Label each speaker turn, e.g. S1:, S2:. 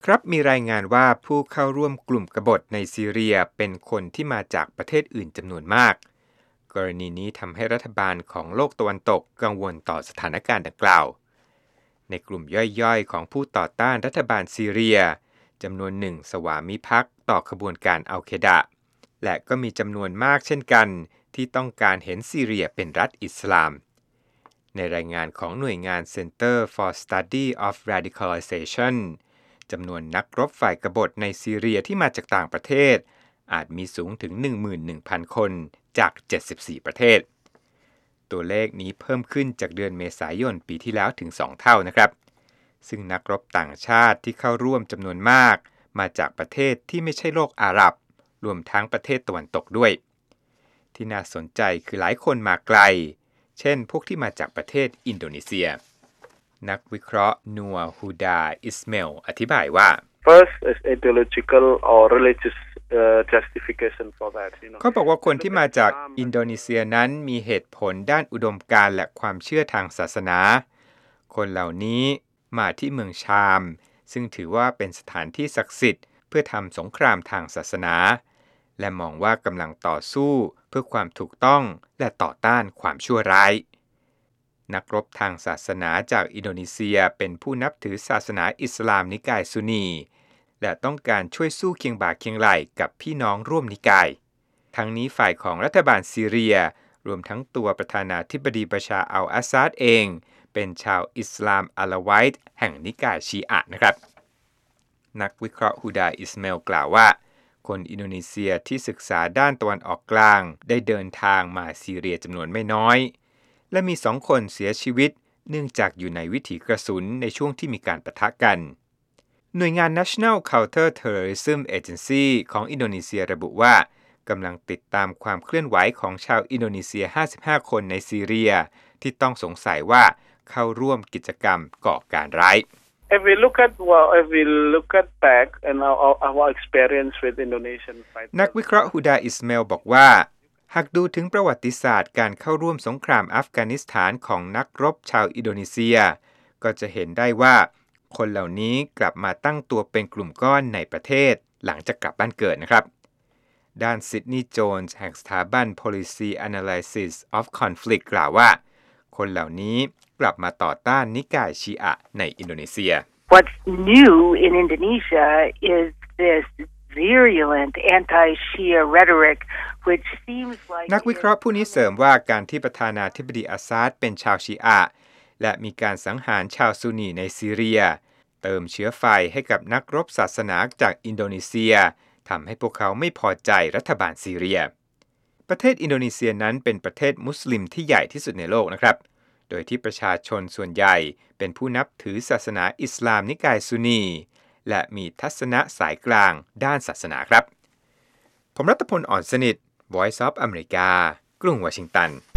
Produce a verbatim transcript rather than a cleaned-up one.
S1: ครับมีรายงานว่าผู้เข้าร่วมกลุ่มกบฏในซีเรียเป็นคนที่มาจากประเทศอื่นจำนวนมากกรณีนี้ทำให้รัฐบาลของโลกตะวันตกกังวลต่อสถานการณ์ดังกล่าวในกลุ่มย่อยๆของผู้ต่อต้านรัฐบาลซีเรียจำนวนหนึ่งสวามิภักดิ์ต่อขบวนการอัลเคดะและก็มีจำนวนมากเช่นกันที่ต้องการเห็นซีเรียเป็นรัฐอิสลามในรายงานของหน่วยงาน Center for Study of Radicalization จำนวนนักรบฝ่ายกบฏในซีเรียที่มาจากต่างประเทศอาจมีสูงถึง หนึ่งหมื่นหนึ่งพัน คนจากเจ็ดสิบสี่ประเทศตัวเลขนี้เพิ่มขึ้นจากเดือนเมษายนปีที่แล้วถึงสองเท่านะครับซึ่งนักรบต่างชาติที่เข้าร่วมจำนวนมากมาจากประเทศที่ไม่ใช่โลกอาหรับรวมทั้งประเทศตะวันตกด้วยที่น่าสนใจคือหลายคนมาไกลเช่นพวกที่มาจากประเทศอินโดนีเซียนักวิเคราะห์นัวฮูดาอิสเมลอธิบายว่า
S2: First is ideological or religious uh, justification for that you know
S1: เขาบอกว่าคนที่มาจากอินโดนีเซียนั้นมีเหตุผลด้านอุดมการณ์และความเชื่อทางศาสนาคนเหล่านี้มาที่เมืองชามซึ่งถือว่าเป็นสถานที่ศักดิ์สิทธิ์เพื่อทำสงครามทางศาสนาและมองว่ากำลังต่อสู้เพื่อความถูกต้องและต่อต้านความชั่วร้ายนักรบทางศาสนาจากอินโดนีเซียเป็นผู้นับถือศาสนาอิสลามนิกายซุนนีและต้องการช่วยสู้เคียงบ่าเคียงไหล่กับพี่น้องร่วมนิกายทั้งนี้ฝ่ายของรัฐบาลซีเรียรวมทั้งตัวประธานาธิบดีบัชาร์อัลอาซาดเองเป็นชาวอิสลามอะลาไวต์แห่งนิกายชีอะห์นะครับนักวิเคราะห์ฮูดาอิสเมลกล่าวว่าคนอินโดนีเซียที่ศึกษาด้านตะวันออกกลางได้เดินทางมาซีเรียจำนวนไม่น้อยและมีสองคนเสียชีวิตเนื่องจากอยู่ในวิถีกระสุนในช่วงที่มีการปะทะกันหน่วยงาน National Counter-Terrorism Agency ของอินโดนีเซียระบุว่ากำลังติดตามความเคลื่อนไหวของชาวอินโดนีเซียห้าสิบห้าคนในซีเรียที่ต้องสงสัยว่าเข้าร่วมกิจกรรมก่อการร้าย
S2: If we look at well, if we look at back and our, our experience with Indonesian fighters
S1: นักวิเคราะห์ฮูดาอิสเมลบอกว่าหากดูถึงประวัติศาสตร์การเข้าร่วมสงครามอัฟกานิสถานของนักรบชาวอินโดนีเซียก็จะเห็นได้ว่าคนเหล่านี้กลับมาตั้งตัวเป็นกลุ่มก้อนในประเทศหลังจากกลับบ้านเกิดนะครับด้านซิดนีย์โจนส์แห่งสถาบัน Policy Analysis of Conflict กล่าวว่าคนเหล่านี้กลับมาต่อต้านนิกายชีอะห์ในอินโดนีเซีย
S3: What's new in Indonesia is this virulent anti-Shia rhetoric which seems like
S1: นักวิเคราะห์ผู้นี้เสริมว่าการที่ประธานาธิบดีอาซาดเป็นชาวชีอะห์และมีการสังหารชาวซุนนีในซีเรียเติมเชื้อไฟให้กับนักรบศาสนาจากอินโดนีเซียทำให้พวกเขาไม่พอใจรัฐบาลซีเรียประเทศอินโดนีเซียนั้นเป็นประเทศมุสลิมที่ใหญ่ที่สุดในโลกนะครับโดยที่ประชาชนส่วนใหญ่เป็นผู้นับถือศาสนาอิสลามนิกายซุนนีและมีทัศนะสายกลางด้านศาสนาครับผมรัตพล อ่อนสนิท Voice of America กรุงวอชิงตัน